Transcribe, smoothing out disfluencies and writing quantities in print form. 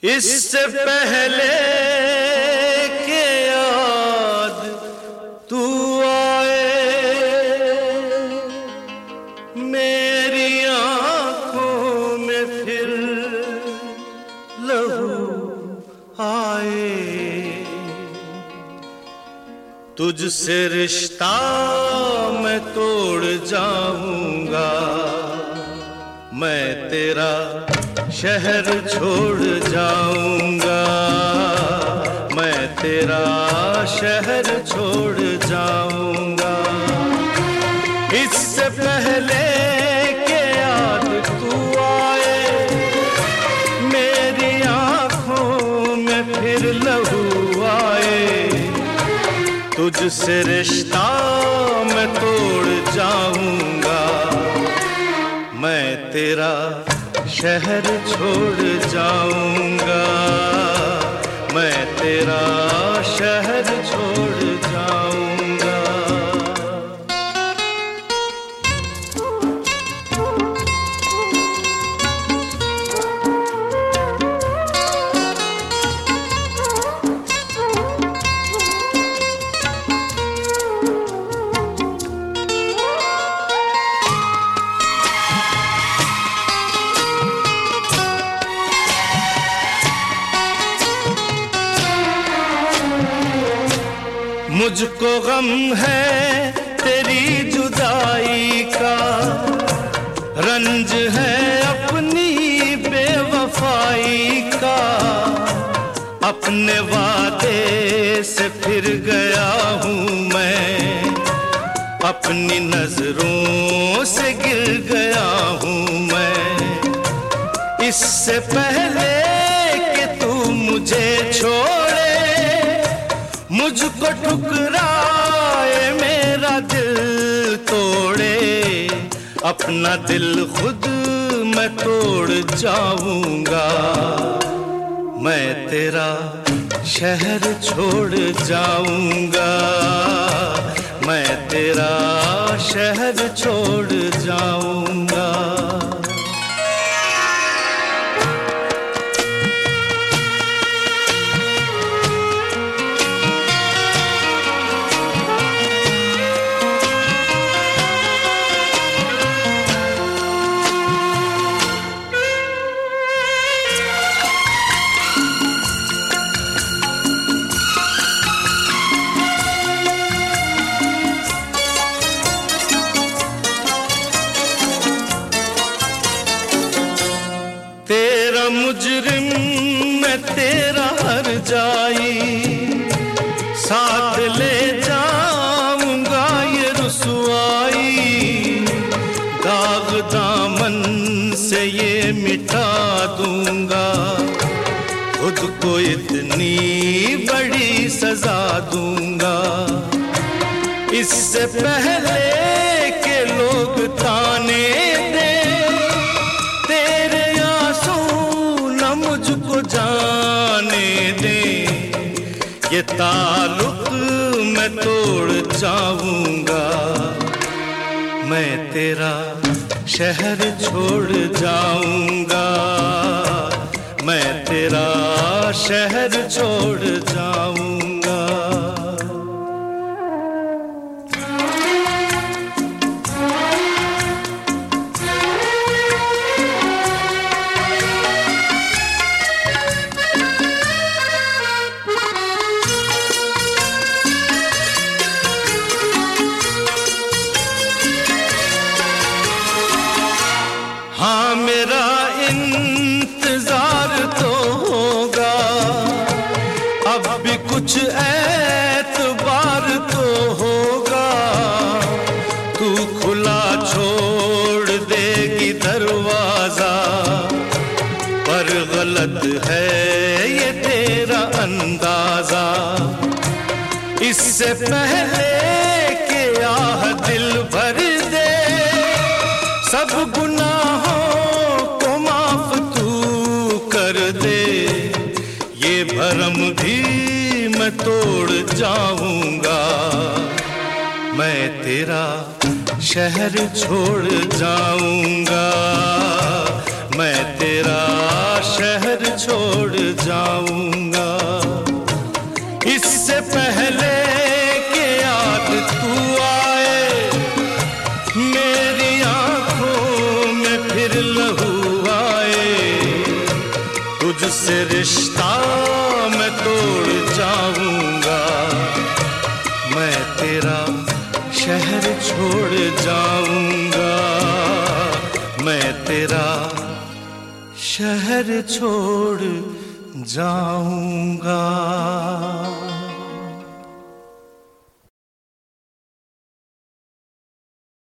इससे पहले के याद तू आए, मेरी आंखों में फिर लहू आए। तुझसे रिश्ता मैं तोड़ जाऊंगा, मैं तेरा शहर छोड़ जाऊंगा, मैं तेरा शहर छोड़ जाऊंगा। इससे पहले के याद तू आए, मेरी आंखों में फिर लहू आए। तुझसे रिश्ता मैं तोड़ जाऊंगा, मैं तेरा शहर छोड़ जाऊंगा, मैं तेरा शहर छोड़ जाऊंगा। मुझको गम है तेरी जुदाई का, रंज है अपनी बेवफाई का। अपने वादे से फिर गया हूँ मैं, अपनी नजरों से गिर गया हूँ मैं। इससे पहले कि तू मुझे छोड़े, मुझको ठुकराए, मेरा दिल तोड़े, अपना दिल खुद मैं तोड़ जाऊंगा। मैं तेरा शहर छोड़ जाऊंगा, मैं तेरा शहर छोड़ जाऊंगा। तेरा मुजरिम मैं तेरा हर जाई, साथ ले जाऊंगा ये रुसवाई। दाग दामन से ये मिटा दूंगा, खुद को इतनी बड़ी सजा दूंगा। इससे पहले के लोग ताने दे, मुझको जाने दे, ये ताल्लुक मैं तोड़ जाऊंगा। मैं तेरा शहर छोड़ जाऊंगा, मैं तेरा शहर छोड़ जाऊंगा। हाँ मेरा इंतजार तो होगा, अब भी कुछ एतबार तो होगा। तू खुला छोड़ देगी दरवाजा, पर गलत है ये तेरा अंदाजा। इससे पहले कि आह दिल भर दे, सब गुनाहों को माफ तू कर दे। ये भरम भी मैं तोड़ जाऊंगा, मैं तेरा शहर छोड़ जाऊंगा, मैं तेरा शहर छोड़ जाऊंगा। इससे पहले कि याद तू आए, मेरी आंखों में फिर लहू आए, तुझसे रिश्ता मैं तोड़ जाऊंगा। मैं तेरा शहर छोड़ जाऊंगा, मैं तेरा शहर छोड़ जाऊंगा।